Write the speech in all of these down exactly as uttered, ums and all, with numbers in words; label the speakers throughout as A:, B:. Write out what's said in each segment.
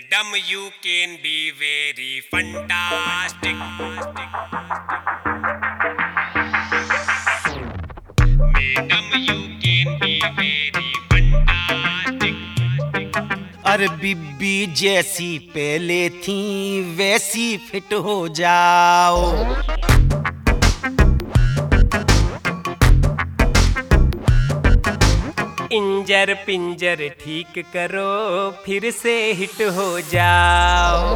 A: Madam, you can be very fantastic. Madam, you can be very fantastic.
B: अरे बीबी जैसी पहले थी वैसी फिट हो जाओ।
A: इंजर पिंजर ठीक करो फिर से हिट हो जाओ।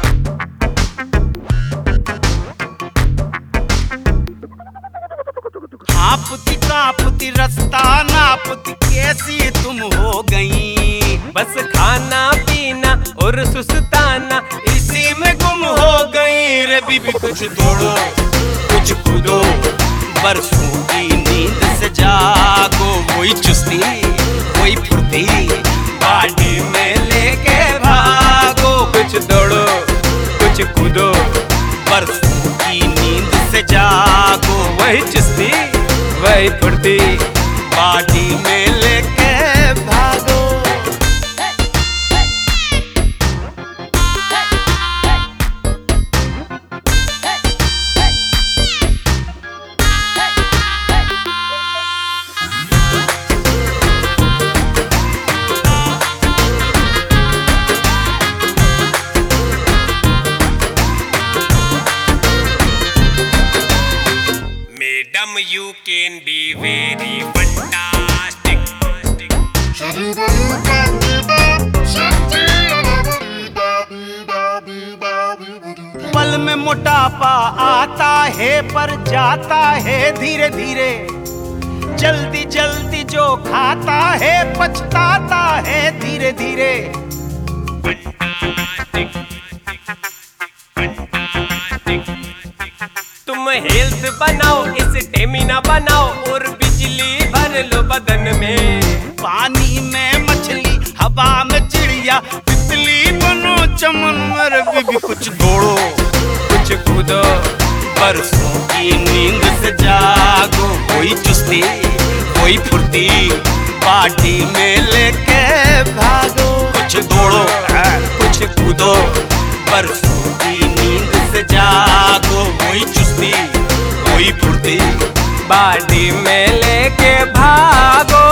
B: आपती कापती रास्ता नापती कैसी तुम हो गई।
A: बस खाना पीना और सुस्ताना
B: इसी में गुम हो गई। रे बीबी कुछ दौड़ो कुछ कूदो बरसों की नींद से जागो। वही चुस्ती वही फुर्ती बाडी में लेके भागो।
A: कुछ दौड़ो कुछ कूदो
B: बरसों की नींद से जागो।
A: वही चुस्ती वही फुर्ती
B: बाडी में लेके भागो।
A: Madam, you can be very fantastic.
B: पल में मोटापा आता है पर जाता है धीरे धीरे। जल्दी जल्दी जो खाता है पछताता है धीरे धीरे।
A: तुम हेल्थ बनाओ स्टेमिना बनाओ और बिजली भर लो बदन में।
B: पानी में मछली हवा में चिड़िया तितली बनो चमन में। बीबी कुछ दौड़ो
A: कुछ कूदो
B: बरसों की नींद से जागो। कोई चुस्ती कोई फुर्ती पार्टी में लेके भागो। कुछ दौड़ो कुछ कूदो बरसों की नींद से जागो। कोई चुस्ती कोई फुर्ती
A: बाडी में लेके भागो।